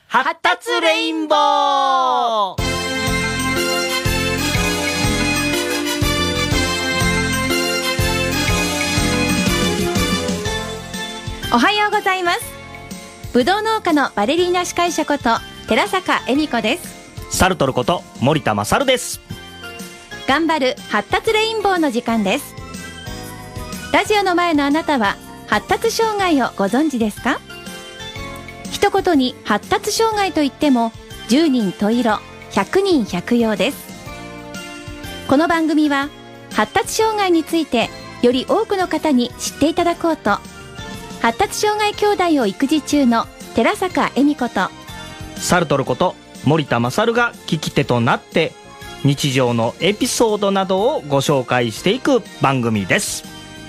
発達レインボー。 おはようございます。ぶどう農家のバレリーナ司会者こと寺坂恵美子です。 サルトルこと森田勝です。 頑張る発達レインボーの時間です。ラジオの前のあなたは発達障害をご存知ですか？一言に発達障害といっても10人十色100人百様です。この番組は発達障害についてより多くの方に知っていただこうと、発達障害兄弟を育児中の寺坂恵美子とサルトルこと森田勝が聞き手となって日常のエピソードなどをご紹介していく番組です。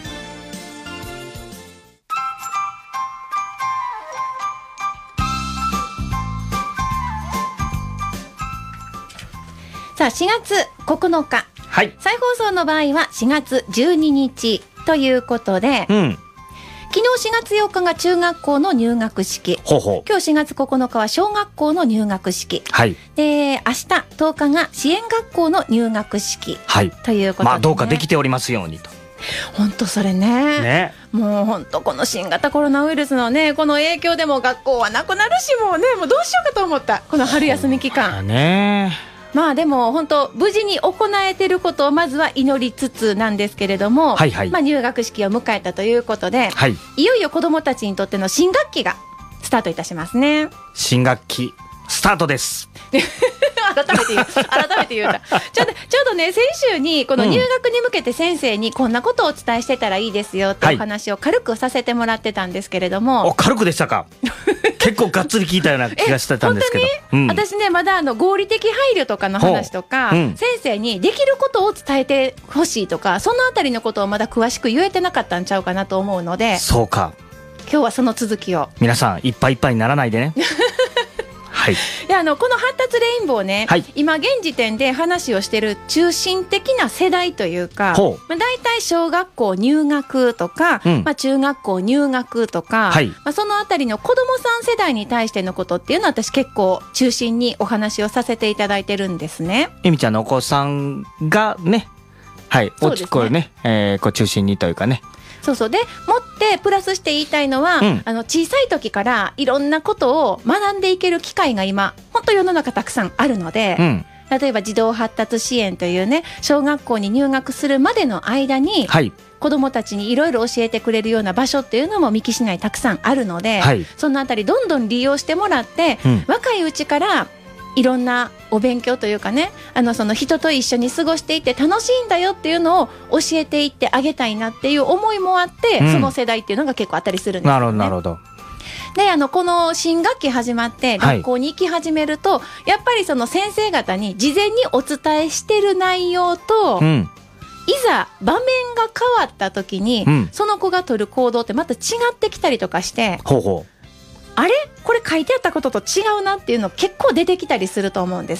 さあ4月9日、 はい、 再放送の場合は4月12日ということで、昨日4月8日が中学校の入学式、今日4月9日は小学校の入学式、で明日10日が支援学校の入学式、ということで、 どうかできておりますようにと。 本当それね、もう本当この新型コロナウイルスのねこの影響でも学校はなくなるし、もうどうしようかと思った、この春休み期間でも本当無事に行えてることをまずは祈りつつなんですけれども、入学式を迎えたということで、いよいよ子どもたちにとっての新学期がスタートいたしますね。 新学期スタートです改めて言うたちょうどね、先週にこの入学に向けて先生にこんなことをお伝えしてたらいいですよってお話を軽くさせてもらってたんですけれども、 軽くでしたか結構がっつり聞いたような気がしてたんですけど、 私ねまだ合理的配慮とかの話とか、先生にできることを伝えてほしいとか、そのあたりのことをまだ詳しく言えてなかったんちゃうかなと思うので、 そうか、 今日はその続きを。 皆さんいっぱいいっぱいにならないでねでこの発達レインボーね、今現時点で話をしている中心的な世代というか、だいたい小学校入学とか、中学校入学とか、そのあたりの子どもさん世代に対してのことっていうのは私結構中心にお話をさせていただいてるんですね。 えみちゃんのお子さんがね、大きくね、中心にというかね、 でもってプラスして言いたいのは、小さい時からいろんなことを学んでいける機会が今本当世の中たくさんあるので、例えば児童発達支援というね、小学校に入学するまでの間に、子どもたちにいろいろ教えてくれるような場所っていうのも三木市内たくさんあるので、そのあたりどんどん利用してもらって、若いうちからいろんなお勉強というかね、その人と一緒に過ごしていって楽しいんだよっていうのを教えていってあげたいなっていう思いもあって、その世代っていうのが結構あったりするんですよね。なるほど。でこの新学期始まって学校に行き始めると、やっぱりその先生方に事前にお伝えしてる内容と、いざ場面が変わった時に、その子が取る行動ってまた違ってきたりとかして、あれこれ書いてあったことと違うなっていうの結構出てきたりすると思うんです。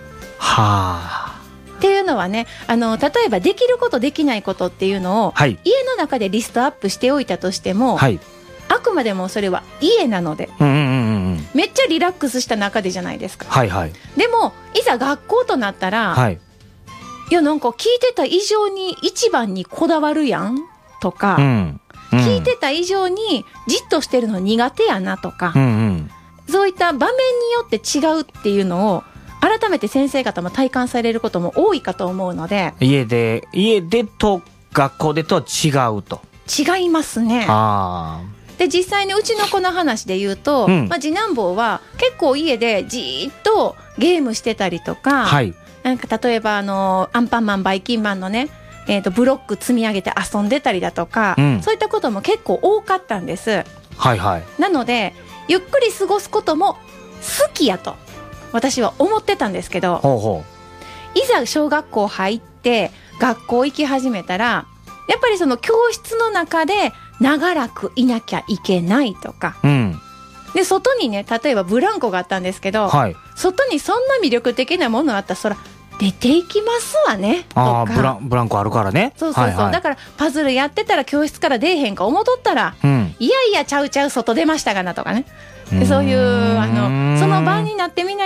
っていうのはね、例えばできることできないことっていうのを、家の中でリストアップしておいたとしても、あくまでもそれは家なので、めっちゃリラックスした中でじゃないですか。でもいざ学校となったら、いやなんか聞いてた以上に一番にこだわるやんとか、聞いてた以上にじっとしてるの苦手やなとか、そういった場面によって違うっていうのを改めて先生方も体感されることも多いかと思うので、 家でと学校でと違うと。 違いますね。で実際にうちの子の話で言うと、次男坊は結構家でじっとゲームしてたりとか、なんか例えばアンパンマンバイキンマンのね、ブロック積み上げて遊んでたりだとか、そういったことも結構多かったんです。なのでゆっくり過ごすことも好きやと私は思ってたんですけど、いざ小学校入って学校行き始めたら、やっぱりその教室の中で長らくいなきゃいけないとか、で外にね例えばブランコがあったんですけど、外にそんな魅力的なものあったらそら出ていきますわねとか、 ブランコあるからね。 だからパズルやってたら教室から出えへんか思っとったら、いやいやちゃう外出ましたがなとかね。でそういうその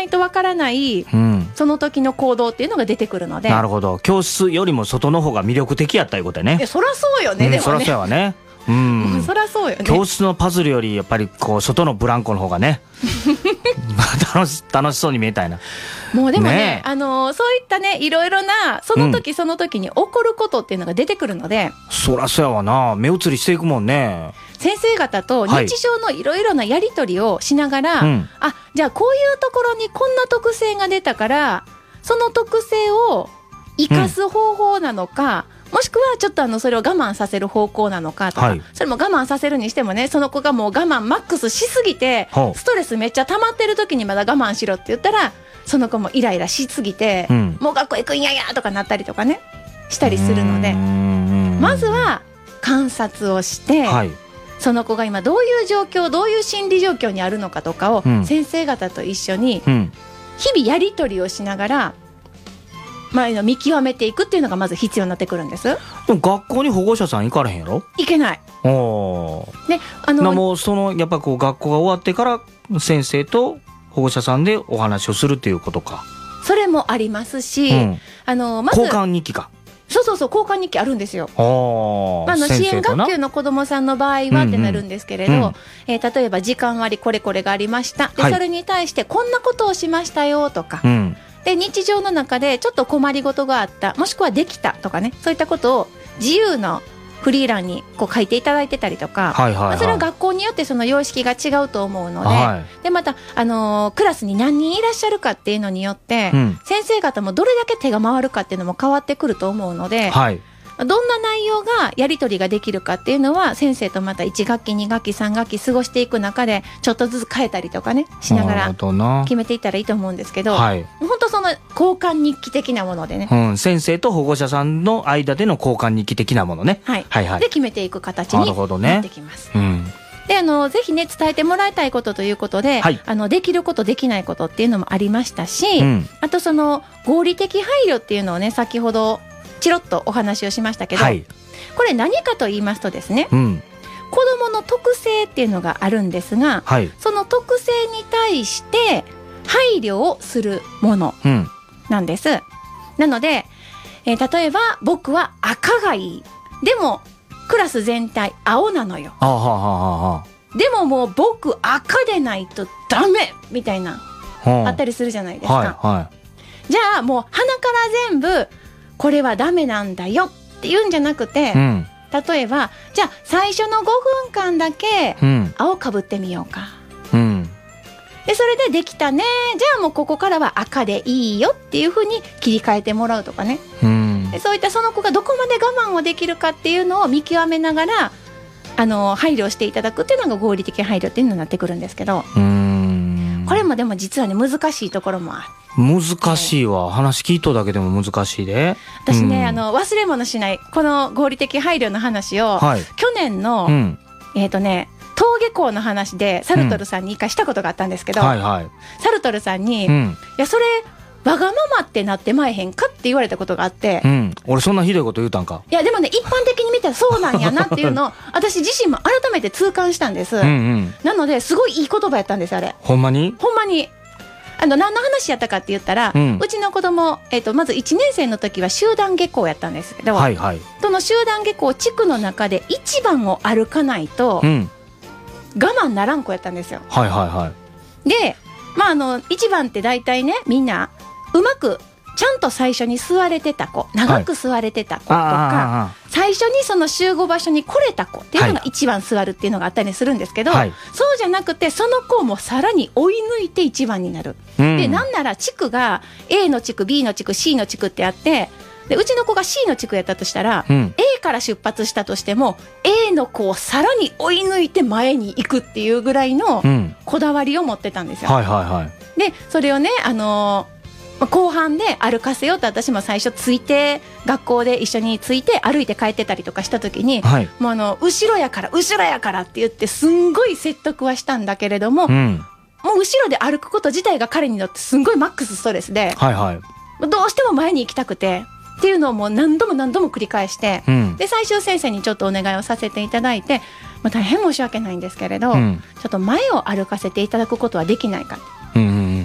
ないとわからない、その時の行動っていうのが出てくるので。 なるほど。教室よりも外の方が魅力的やったいうことやね。 そらそうよね、でもね。 そらそうやわね。 そらそうよね。 教室のパズルよりやっぱりこう外のブランコの方がね楽しそうに見えたいな。 もうでもね、そういったね、いろいろなその時その時に起こることっていうのが出てくるので、 そらそうやわな。目移りしていくもんね。 先生方と日常のいろいろなやり取りをしながら、じゃあこういうところにこんな特性が出たからその特性を生かす方法なのか、もしくはちょっとそれを我慢させる方向なのかとか、それも我慢させるにしてもね、その子がもう我慢マックスしすぎてストレスめっちゃ溜まってる時にまだ我慢しろって言ったら、その子もイライラしすぎて、もう学校行くんややとかなったりとかねしたりするので、まずは観察をして、その子が今どういう状況、どういう心理状況にあるのかとかを先生方と一緒に日々やり取りをしながら見極めていくっていうのがまず必要になってくるんです。でも学校に保護者さん行かれへんやろ？ 行けない。 ね、 もうやっぱこう学校が終わってから先生と保護者さんでお話をするっていうことか。 それもありますし、まず交換日記か。 そう交換日記あるんですよ。支援学級の子どもさんの場合はってなるんですけれど、例えば時間割これがありました。で、それに対してこんなことをしましたよとか、で日常の中でちょっと困りごとがあった、もしくはできたとかね、そういったことを自由のフリー欄にこう書いていただいてたりとか、それは学校によってその様式が違うと思うので、でまた、クラスに何人いらっしゃるかっていうのによって、先生方もどれだけ手が回るかっていうのも変わってくると思うので、どんな内容がやり取りができるかっていうのは先生とまた1学期2学期3学期過ごしていく中でちょっとずつ変えたりとかねしながら決めていったらいいと思うんですけど、本当その交換日記的なものでね、 先生と保護者さんの間での交換日記的なものね、 で決めていく形になってきます。でぜひね伝えてもらいたいことということで、できることできないことっていうのもありましたし、あとその合理的配慮っていうのをね先ほどチロッとお話をしましたけど、これ何かと言いますとですね、子どもの特性っていうのがあるんですが、その特性に対して配慮をするものなんです。なので、例えば僕は赤がいい、でもクラス全体青なのよ、でももう僕赤でないとダメみたいなあったりするじゃないですか。じゃあもう鼻から全部これはダメなんだよって言うんじゃなくて、例えばじゃあ最初の5分間だけ青かぶってみようか、でそれでできたね、じゃあもうここからは赤でいいよっていう風に切り替えてもらうとかね、でそういったその子がどこまで我慢をできるかっていうのを見極めながら配慮していただくっていうのが合理的配慮っていうのになってくるんですけど、これもでも実はね難しいところもある。 難しいわ。話聞いとだけでも難しいで。 私ね、忘れ物しないこの合理的配慮の話を、去年の、登下校の話でサルトルさんに一回したことがあったんですけど、サルトルさんに、いやそれわがままってなってまえへんかって言われたことがあって、 俺そんなひどいこと言うたんか。 いやでもね一般的に見たらそうなんやなっていうのを私自身も改めて痛感したんです。なのですごいいい言葉やったんです。あれほんまに何の話やったかって言ったら、うちの子供、まず1年生の時は集団下校やったんですけど、その集団下校地区の中で1番を歩かないと、我慢ならん子やったんですよ。で、1番って大体ねみんなうまくちゃんと最初に座れてた子、長く座れてた子とか、最初にその集合場所に来れた子っていうのが1番座るっていうのがあったりするんですけど、そうじゃなくてその子もさらに追い抜いて1番になる。でなんなら地区が A の地区 B の地区 C の地区ってあって、でうちの子が C の地区やったとしたら、A から出発したとしても A の子をさらに追い抜いて前に行くっていうぐらいのこだわりを持ってたんですよ。でそれをね後半で歩かせようと私も最初ついて学校で一緒について歩いて帰ってたりとかした時に、もう後ろやからって言ってすんごい説得はしたんだけれども、もう後ろで歩くこと自体が彼にとってすんごいマックスストレスで、どうしても前に行きたくてっていうのをもう何度も繰り返して、で最終先生にちょっとお願いをさせていただいて、大変申し訳ないんですけれど、ちょっと前を歩かせていただくことはできないか、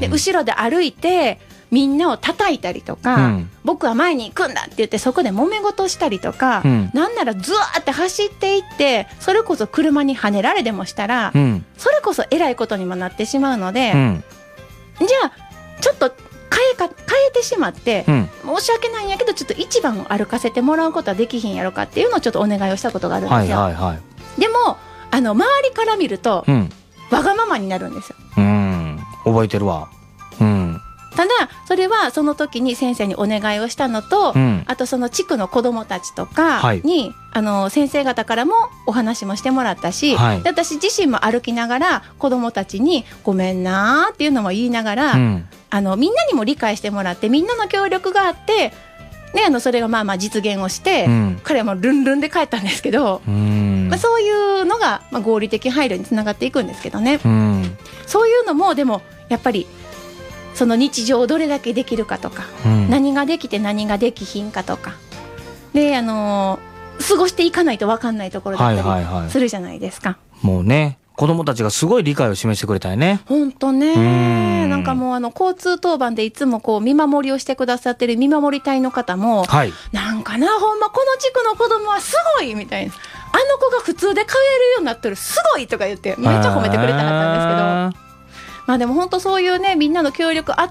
で後ろで歩いてみんなを叩いたりとか、僕は前に行くんだって言ってそこで揉め事したりとか、なんならずわーって走っていってそれこそ車にはねられでもしたら、それこそえらいことにもなってしまうので、じゃあちょっと変えてしまって、申し訳ないんやけどちょっと一番を歩かせてもらうことはできひんやろかっていうのをちょっとお願いをしたことがあるんですよ。でも周りから見ると、わがままになるんですよ。 覚えてるわ。 ただそれはその時に先生にお願いをしたのと、あとその地区の子どもたちとかに、先生方からもお話もしてもらったし、で私自身も歩きながら子どもたちにごめんなっていうのも言いながら、みんなにも理解してもらってみんなの協力があって、ね、それがまあまあ実現をして、彼はもうルンルンで帰ったんですけど、そういうのが合理的配慮につながっていくんですけどね、そういうのもでもやっぱりその日常をどれだけできるかとか、何ができて何ができひんかとかで、過ごしていかないと分かんないところだったりするじゃないですか。 もうね、子供たちがすごい理解を示してくれたよね。 本当ね。なんかもう交通当番でいつもこう見守りをしてくださってる見守り隊の方も、なんかな、ほんまこの地区の子供はすごいみたいな、あの子が普通で通えるようになってるすごいとか言ってめっちゃ褒めてくれたかったんですけど、まあでも本当そういうね、みんなの協力あって、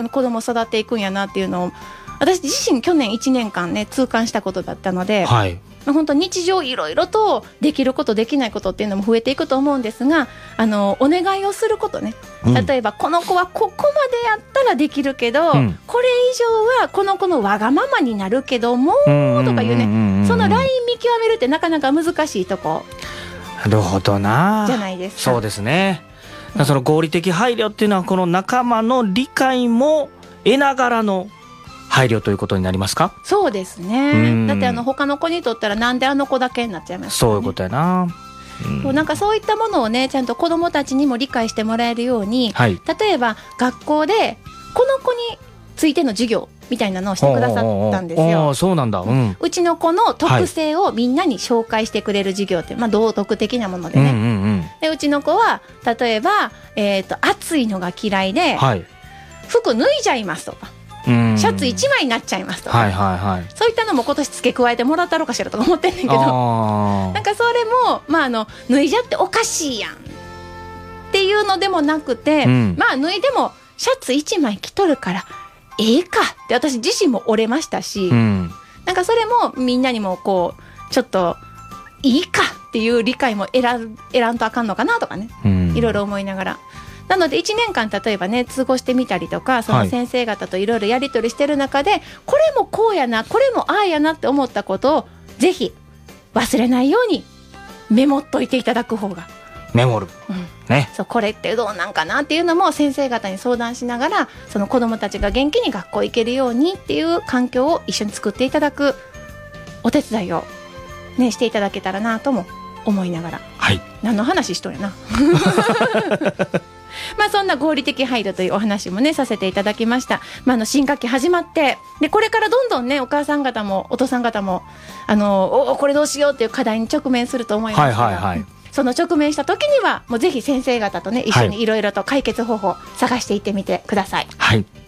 子供を育っていくんやなっていうのを私自身去年1年間ね痛感したことだったので、本当日常いろいろとできることできないことっていうのも増えていくと思うんですが、お願いをすることね、例えばこの子はここまでやったらできるけど、これ以上はこの子のわがままになるけどもとかいうね、そのライン見極めるってなかなか難しいとこなるほどなじゃないですか。 そうですね。その合理的配慮っていうのはこの仲間の理解も得ながらの配慮ということになりますか？ そうですね。だって他の子にとったらなんであの子だけになっちゃいますからね。 そういうことやな。 なんかそういったものをねちゃんと子どもたちにも理解してもらえるように、例えば学校でこの子についての授業みたいなのをしてくださったんですよ。 そうなんだ。 うちの子の特性をみんなに紹介してくれる授業って、道徳的なものでね、でうちの子は例えば、暑いのが嫌いで、服脱いじゃいますとか、シャツ1枚になっちゃいますとか、そういったのも今年付け加えてもらったろかしらとか思ってんねんけど、なんかそれも、脱いじゃっておかしいやんっていうのでもなくて、脱いでもシャツ1枚着とるからええかって私自身も折れましたし、なんかそれもみんなにもこうちょっといいかっていう理解も得らんとあかんのかなとかね、いろいろ思いながら、なので1年間例えばね通過してみたりとか、その先生方といろいろやり取りしてる中で、これもこうやなこれもああやなって思ったことをぜひ忘れないようにメモっといていただく方が、 メモる、 そうこれってどうなんかなっていうのも先生方に相談しながら、その子どもたちが元気に学校行けるようにっていう環境を一緒に作っていただくお手伝いを、していただけたらなとも思いながら、何の話しとるやなそんな合理的配慮というお話もねさせていただきました。新学期始まってで、これからどんどんねお母さん方もお父さん方もこれどうしようっていう課題に直面すると思いますから、その直面した時にはもうぜひ先生方とね一緒にいろいろと解決方法を探していってみてください。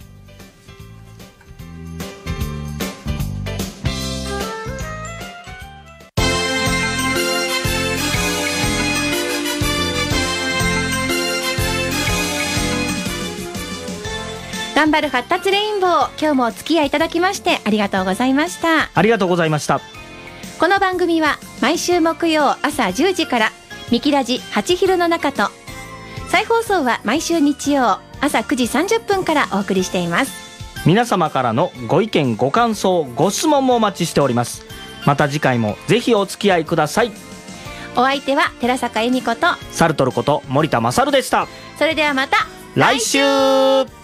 頑張る発達レインボー、今日もお付き合いいただきましてありがとうございました。 ありがとうございました。 この番組は毎週木曜朝10時からミキラジ8昼の中と、再放送は毎週日曜朝9時30分からお送りしています。 皆様からのご意見ご感想ご質問もお待ちしております。また次回もぜひお付き合いください。 お相手は寺坂恵美子とサルトルこと森田勝でした。 それではまた来週。